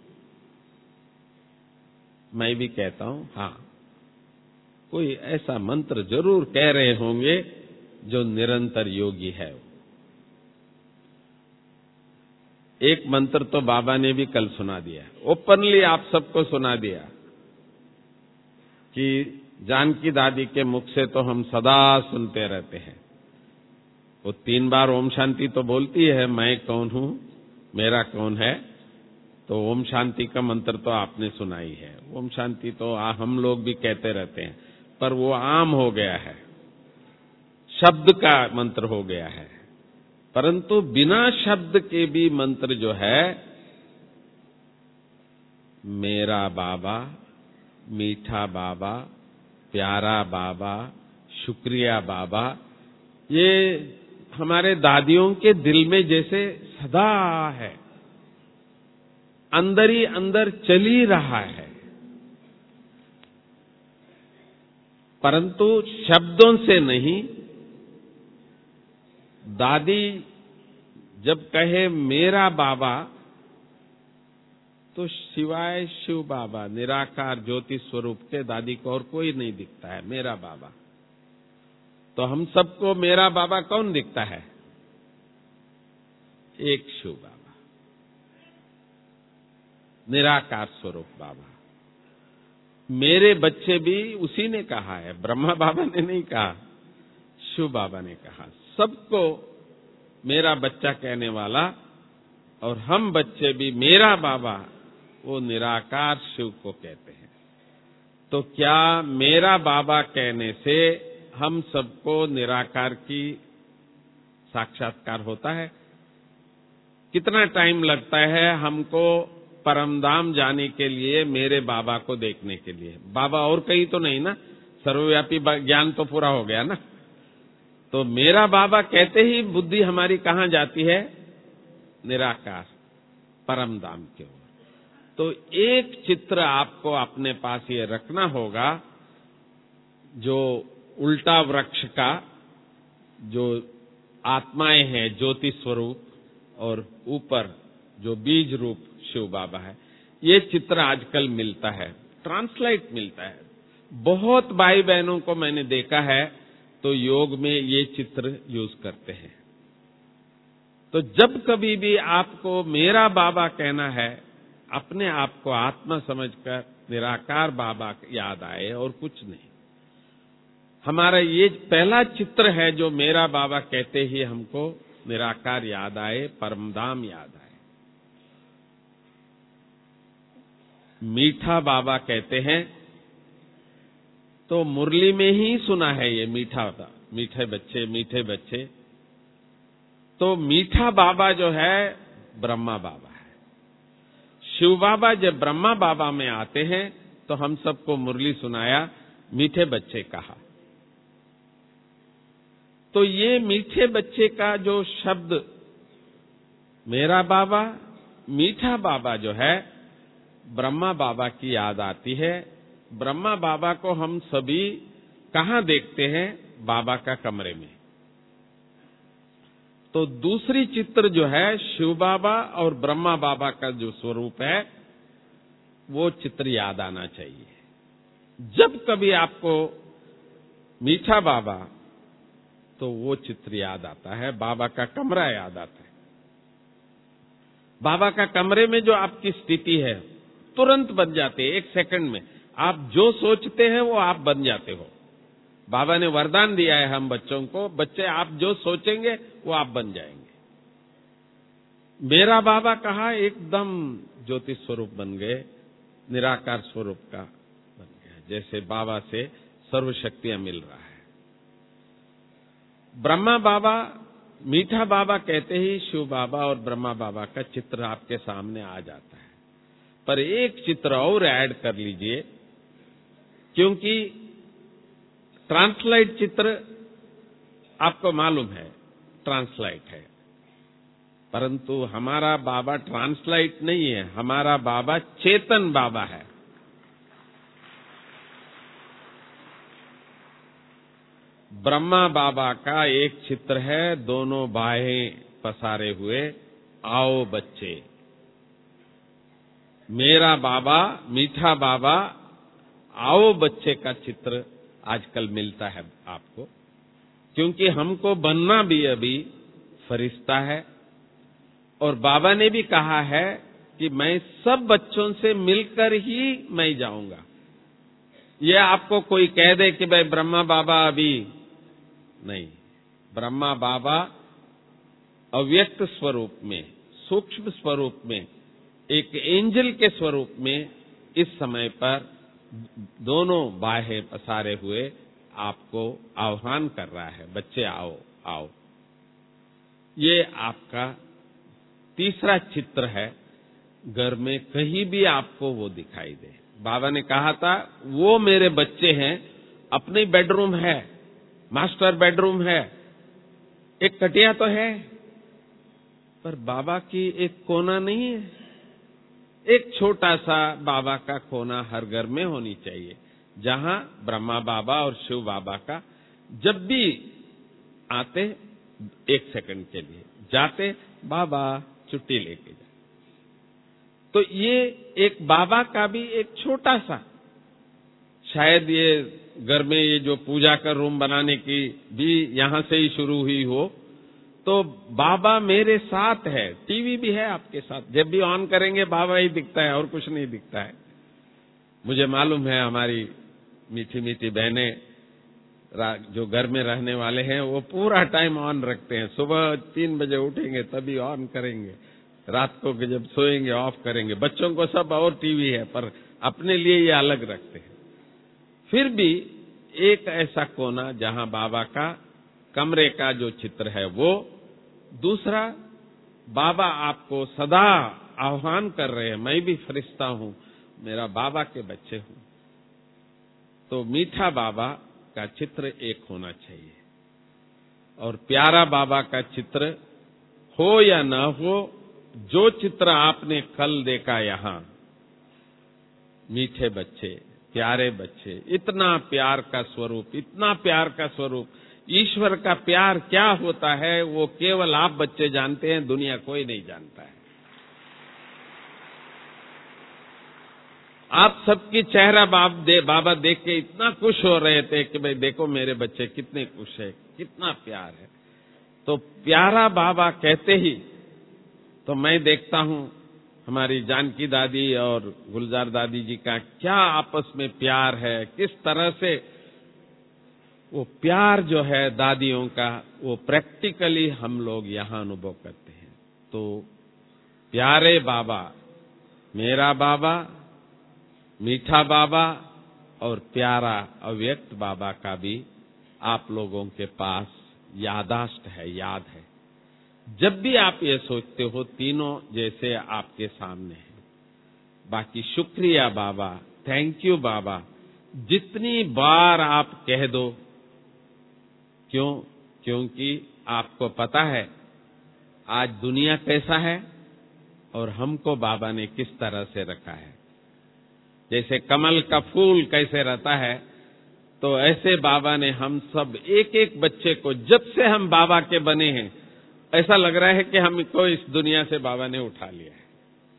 मैं भी कहता हूं, हाँ, कोई ऐसा मंत्र जरूर कह रहे होंगे जो निरंतर योगी है। एक मंत्र तो बाबा ने भी कल सुना दिया, ओपनली आप सबको सुना दिया कि जानकी दादी के मुख से तो हम सदा सुनते रहते हैं। वो तीन बार ओम शांति तो बोलती है, मैं कौन हूं, मेरा कौन है। तो ओम शांति का मंत्र तो आपने सुना ही है। ओम शांति तो हम लोग भी कहते रहते हैं, पर वो आम हो गया है, शब्द का मंत्र हो गया है। परंतु बिना शब्द के भी मंत्र जो है, मेरा बाबा, मीठा बाबा, प्यारा बाबा, शुक्रिया बाबा, ये हमारे दादियों के दिल में जैसे सदा है, अंदर ही अंदर चल ही रहा है। परंतु शब्दों से नहीं। दादी जब कहे मेरा बाबा, तो सिवाय शिव बाबा निराकार ज्योति स्वरूप के दादी को और कोई नहीं दिखता है, मेरा बाबा। तो हम सबको मेरा बाबा कौन दिखता है? एक शिव बाबा, निराकार स्वरूप बाबा। मेरे बच्चे भी उसी ने कहा है, ब्रह्मा बाबा ने नहीं कहा, शिव बाबा ने कहा। सबको मेरा बच्चा कहने वाला, और हम बच्चे भी मेरा बाबा, वो निराकार शिव को कहते हैं। तो क्या मेरा बाबा कहने से हम सबको निराकार की साक्षात्कार होता है? कितना टाइम लगता है हमको परमधाम जाने के लिए, मेरे बाबा को देखने के लिए? बाबा और कहीं तो नहीं ना, सर्वव्यापी ज्ञान तो पूरा हो गया ना। तो मेरा बाबा कहते ही बुद्धि हमारी कहां जाती है? निराकार परमधाम की ओर। तो एक चित्र आपको अपने पास ये रखना होगा, जो उल्टा वृक्ष का, जो आत्माएं हैं ज्योति स्वरूप, और ऊपर जो बीज रूप शिव बाबा है। ये चित्र आजकल मिलता है, ट्रांसलेट मिलता है। बहुत भाई बहनों को मैंने देखा है तो योग में ये चित्र यूज करते हैं। तो जब कभी भी आपको मेरा बाबा कहना है, अपने आप को आत्मा समझकर निराकार बाबा याद आए और कुछ नहीं। हमारा ये पहला चित्र है जो मेरा बाबा कहते ही हमको निराकार याद आए, परमधाम याद आए। मीठा बाबा कहते हैं तो मुरली में ही सुना है ये मीठा, मीठे बच्चे मीठे बच्चे। तो मीठा बाबा जो है ब्रह्मा बाबा है। शिव बाबा जब ब्रह्मा बाबा में आते हैं तो हम सबको मुरली सुनाया, मीठे बच्चे कहा। तो ये मीठे बच्चे का जो शब्द मेरा बाबा, मीठा बाबा जो है, ब्रह्मा बाबा की याद आती है। ब्रह्मा बाबा को हम सभी कहाँ देखते हैं? बाबा का कमरे में। तो दूसरी चित्र जो है शिव बाबा और ब्रह्मा बाबा का जो स्वरूप है, वो चित्र याद आना चाहिए। जब कभी आपको मीठा बाबा, तो वो चित्र याद आता है, बाबा का कमरा याद आता है। बाबा का कमरे में जो आपकी स्थिति है तुरंत बन जाते है, एक सेकंड में। आप जो सोचते हैं वो आप बन जाते हो। बाबा ने वरदान दिया है हम बच्चों को, बच्चे आप जो सोचेंगे वो आप बन जाएंगे। मेरा बाबा कहा एकदम ज्योति स्वरूप बन गए, निराकार स्वरूप का बन गया, जैसे बाबा से सर्व शक्तियां मिल रहा है। ब्रह्मा बाबा, मीठा बाबा कहते ही शिव बाबा और ब्रह्मा बाबा का चित्र आपके सामने आ जाता है। पर एक चित्र और ऐड कर लीजिए, क्योंकि ट्रांसलाइट चित्र आपको मालूम है, ट्रांसलाइट है, परंतु हमारा बाबा ट्रांसलाइट नहीं है, हमारा बाबा चेतन बाबा है। ब्रह्मा बाबा का एक चित्र है, दोनों बाहें पसारे हुए, आओ बच्चे। मेरा बाबा, मीठा बाबा, आओ बच्चे का चित्र आजकल मिलता है आपको, क्योंकि हमको बनना भी अभी फरिश्ता है। और बाबा ने भी कहा है कि मैं सब बच्चों से मिलकर ही मैं जाऊंगा। ये आपको कोई कह दे कि भाई ब्रह्मा बाबा अभी नहीं, ब्रह्मा बाबा अव्यक्त स्वरूप में, सूक्ष्म स्वरूप में, एक एंजल के स्वरूप में इस समय पर दोनों बाहें पसारे हुए आपको आह्वान कर रहा है, बच्चे आओ आओ। ये आपका तीसरा चित्र है। घर में कहीं भी आपको वो दिखाई दे। बाबा ने कहा था वो मेरे बच्चे हैं, अपनी बेडरूम है, मास्टर बेडरूम है, एक कटिया तो है, पर बाबा की एक कोना नहीं है। एक छोटा सा बाबा का कोना हर घर में होनी चाहिए, जहां ब्रह्मा बाबा और शिव बाबा का जब भी आते एक सेकंड के लिए, जाते बाबा छुट्टी लेके जाए। तो ये एक बाबा का भी एक छोटा सा, शायद ये घर में ये जो पूजा का रूम बनाने की भी यहां से ही शुरू हुई हो। तो बाबा मेरे साथ है, टीवी भी है आपके साथ, जब भी ऑन करेंगे बाबा ही दिखता है और कुछ नहीं दिखता है। मुझे मालूम है हमारी मीठी मीठी बहनें जो घर में रहने वाले हैं वो पूरा टाइम ऑन रखते हैं। सुबह तीन बजे उठेंगे तभी ऑन करेंगे, रात को जब सोएंगे ऑफ करेंगे। बच्चों को सब और टीवी है, पर अपने लिए ये अलग रखते हैं। फिर भी एक ऐसा कोना जहां बाबा का कमरे का जो चित्र है वो। दूसरा, बाबा आपको सदा आह्वान कर रहे हैं, मैं भी फरिश्ता हूं, मेरा बाबा के बच्चे हूं। तो मीठा बाबा का चित्र एक होना चाहिए, और प्यारा बाबा का चित्र हो या न हो, जो चित्र आपने कल देखा यहां, मीठे बच्चे, प्यारे बच्चे, इतना प्यार का स्वरूप, इतना प्यार का स्वरूप। ईश्वर का प्यार क्या होता है वो केवल आप बच्चे जानते हैं, दुनिया कोई नहीं जानता है। आप सबकी चेहरा बाप दे बाबा देख के इतना खुश हो रहे थे कि भाई देखो मेरे बच्चे कितने खुश है, कितना प्यार है। तो प्यारा बाबा कहते ही तो मैं देखता हूं हमारी जानकी दादी और गुलजार दादी जी का क्या आपस में प्यार है, किस तरह से वो प्यार जो है दादियों का वो प्रैक्टिकली हम लोग यहां अनुभव करते हैं। तो प्यारे बाबा, मेरा बाबा, मीठा बाबा और प्यारा अव्यक्त बाबा का भी आप लोगों के पास यादाश्त है, याद है। जब भी आप ये सोचते हो तीनों जैसे आपके सामने है। बाकी शुक्रिया बाबा, थैंक यू बाबा जितनी बार आप कह दो। क्यों? क्योंकि आपको पता है आज दुनिया कैसा है और हमको बाबा ने किस तरह से रखा है। जैसे कमल का फूल कैसे रहता है, तो ऐसे बाबा ने हम सब एक एक बच्चे को, जब से हम बाबा के बने हैं, ऐसा लग रहा है कि हमको इस दुनिया से बाबा ने उठा लिया है।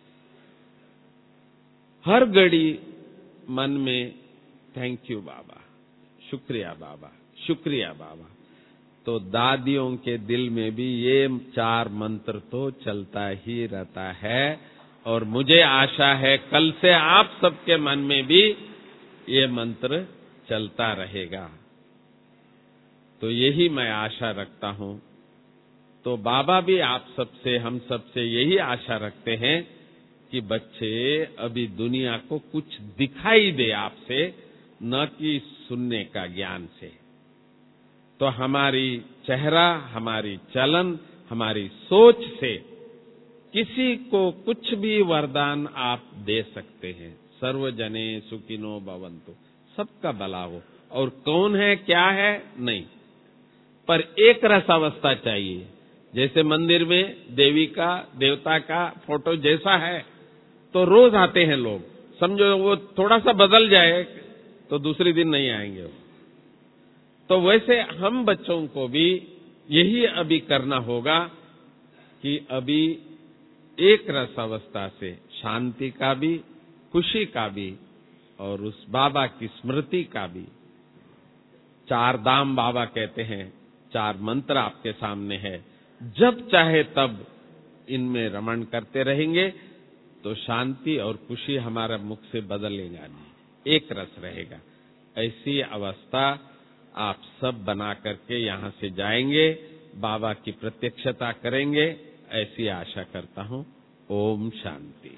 हर घड़ी मन में थैंक यू बाबा, शुक्रिया बाबा, शुक्रिया बाबा। तो दादियों के दिल में भी ये चार मंत्र तो चलता ही रहता है और मुझे आशा है कल से आप सबके मन में भी ये मंत्र चलता रहेगा। तो यही मैं आशा रखता हूं। तो बाबा भी आप सबसे, हम सबसे यही आशा रखते हैं कि बच्चे अभी दुनिया को कुछ दिखाई दे आपसे, न कि सुनने का ज्ञान से। तो हमारी चेहरा, हमारी चलन, हमारी सोच से किसी को कुछ भी वरदान आप दे सकते हैं। सर्वजने सुखिनो भवन्तु, सबका भला हो। और कौन है, क्या है, नहीं, पर एक रस अवस्था चाहिए। जैसे मंदिर में देवी का, देवता का फोटो जैसा है तो रोज आते हैं लोग, समझो वो थोड़ा सा बदल जाए तो दूसरे दिन नहीं आएंगे वो। तो वैसे हम बच्चों को भी यही अभी करना होगा कि अभी एक रस अवस्था से शांति का भी, खुशी का भी और उस बाबा की स्मृति का भी। चार धाम बाबा कहते हैं, चार मंत्र आपके सामने है, जब चाहे तब इनमें रमण करते रहेंगे तो शांति और खुशी हमारा मुख से बदलेगा नहीं, एक रस रहेगा। ऐसी अवस्था आप सब बना करके यहाँ से जाएंगे, बाबा की प्रत्यक्षता करेंगे, ऐसी आशा करता हूँ। ओम शांति।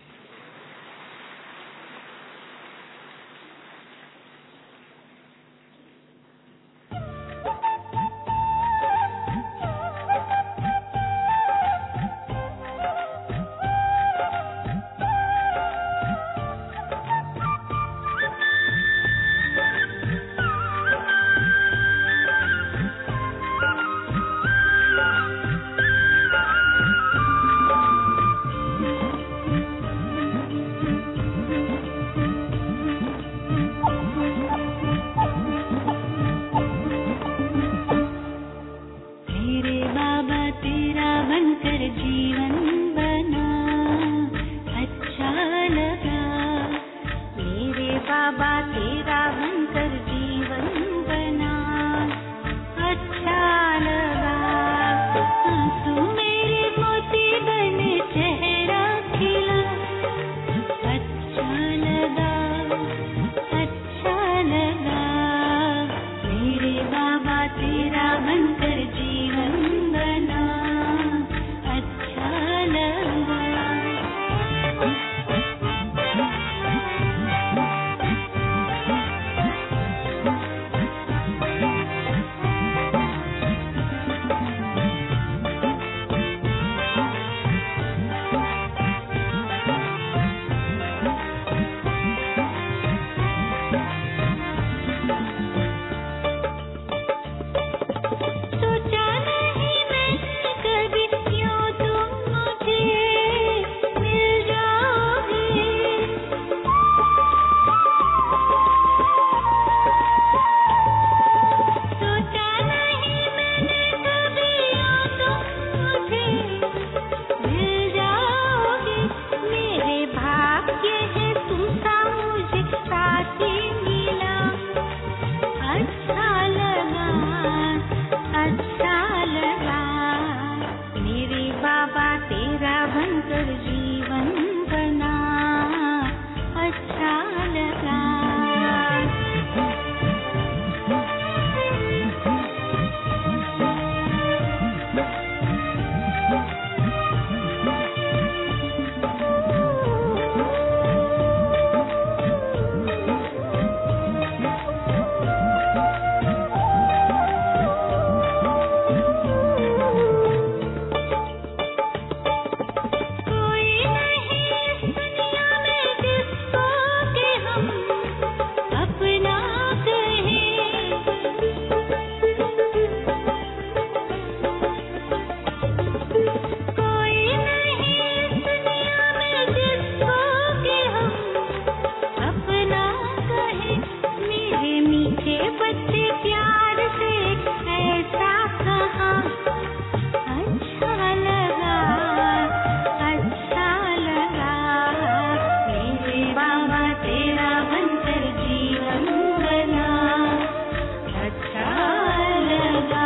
मीठे बच्चे प्यार से ऐसा कहा, अच्छा लगा, अच्छा लगा, मेरे बाबा तेरा बनकर जीवन बना, अच्छा लगा।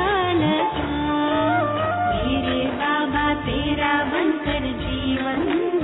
तेरा बनकर जीवन